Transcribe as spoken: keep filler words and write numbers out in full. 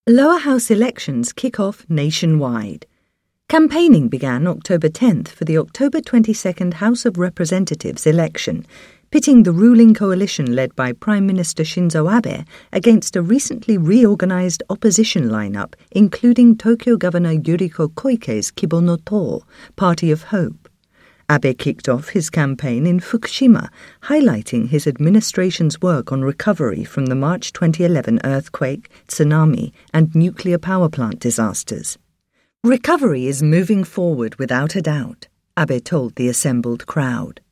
Lower house elections kick off nationwide. Campaigning began October tenth for the October twenty-second House of Representatives election, pitting the ruling coalition led by Prime Minister Shinzo Abe against a recently reorganized opposition lineup, including Tokyo Governor Yuriko Koike's Kibo no To, Party of Hope. Abe kicked off his campaign in Fukushima, highlighting his administration's work on recovery from the March twenty eleven earthquake, tsunami, and nuclear power plant disasters. "Recovery is moving forward without a doubt," Abe told the assembled crowd.